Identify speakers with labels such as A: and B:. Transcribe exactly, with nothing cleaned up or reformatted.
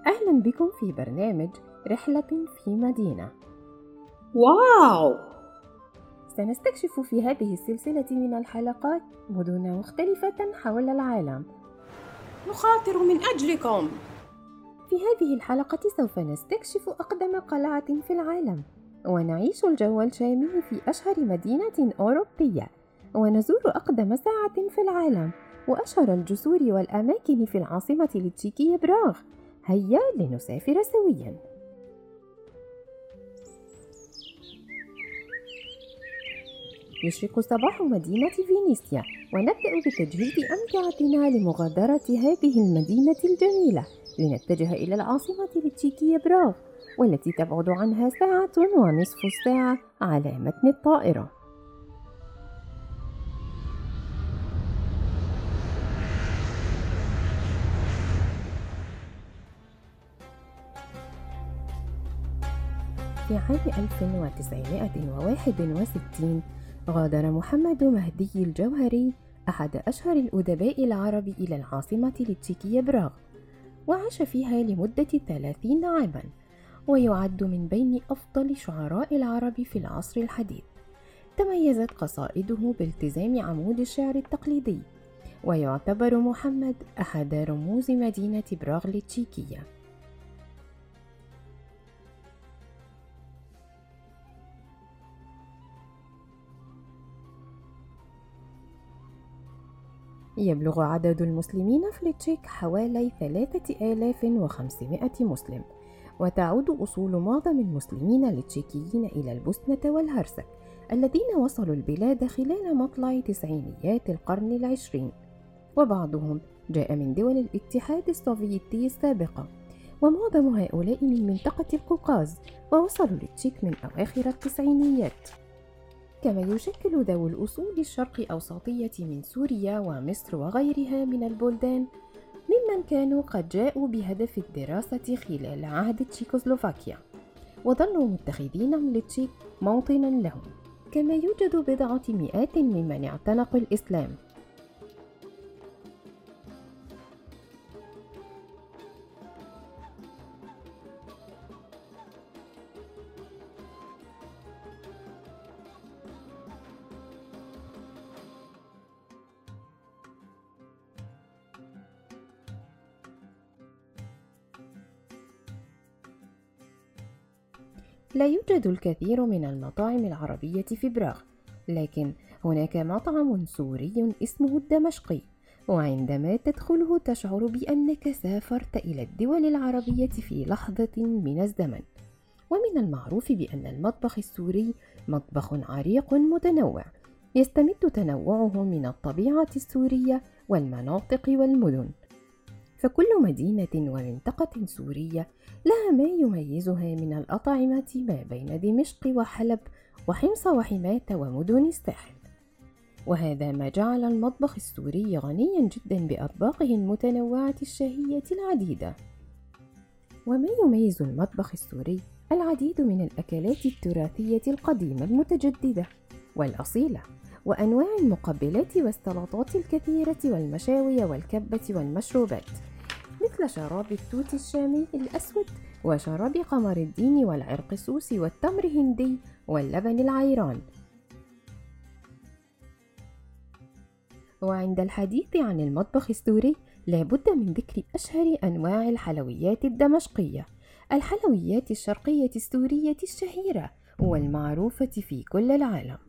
A: أهلا بكم في برنامج رحلة في مدينة.
B: واو!
A: سنستكشف في هذه السلسلة من الحلقات مدن مختلفة حول العالم.
B: نخاطر من أجلكم.
A: في هذه الحلقة سوف نستكشف أقدم قلعة في العالم، ونعيش الجو الشامي في أشهر مدينة أوروبية، ونزور أقدم ساعة في العالم وأشهر الجسور والأماكن في العاصمة التشيكية براغ. هيا لنسافر سوياً. يشرق صباح مدينة فينيسيا، ونبدأ بتجهيز أمتعتنا لمغادرة هذه المدينة الجميلة لنتجه إلى العاصمة التشيكية براغ، والتي تبعد عنها ساعة ونصف الساعة على متن الطائرة. في عام ألف وتسعمائة وواحد وستين غادر محمد مهدي الجوهري أحد أشهر الأدباء العرب إلى العاصمة التشيكية براغ، وعاش فيها لمدة ثلاثين عاماً، ويعد من بين أفضل شعراء العرب في العصر الحديث. تميزت قصائده بالتزام عمود الشعر التقليدي، ويعتبر محمد أحد رموز مدينة براغ التشيكية. يبلغ عدد المسلمين في التشيك حوالي ثلاثة آلاف وخمسمائة مسلم، وتعود أصول معظم المسلمين التشيكيين إلى البوسنة والهرسك الذين وصلوا البلاد خلال مطلع تسعينيات القرن العشرين، وبعضهم جاء من دول الاتحاد السوفيتي السابقة، ومعظم هؤلاء من منطقة القوقاز، ووصلوا للتشيك من أواخر التسعينيات. كما يشكل ذوو الأصول الشرق أوسطية من سوريا ومصر وغيرها من البلدان ممن كانوا قد جاءوا بهدف الدراسة خلال عهد تشيكوسلوفاكيا، وظلوا متخذين من التشيك موطنا لهم. كما يوجد بضعة مئات ممن اعتنقوا الإسلام. لا يوجد الكثير من المطاعم العربية في براغ، لكن هناك مطعم سوري اسمه الدمشقي، وعندما تدخله تشعر بأنك سافرت إلى الدول العربية في لحظة من الزمن. ومن المعروف بأن المطبخ السوري مطبخ عريق متنوع، يستمد تنوعه من الطبيعة السورية والمناطق والمدن، فكل مدينة ومنطقة سورية لها ما يميزها من الأطعمة ما بين دمشق وحلب وحمص وحماة ومدن الساحل، وهذا ما جعل المطبخ السوري غنيا جدا بأطباقه المتنوعة الشهية العديدة. وما يميز المطبخ السوري العديد من الأكلات التراثية القديمة المتجددة والأصيلة، وأنواع المقبلات والسلطات الكثيرة والمشاوي والكبة والمشروبات، مثل شراب التوت الشامي الأسود وشراب قمر الدين والعرقسوس والتمر هندي واللبن العيران. وعند الحديث عن المطبخ السوري لابد من ذكر أشهر أنواع الحلويات الدمشقية، الحلويات الشرقية السورية الشهيرة والمعروفة في كل العالم.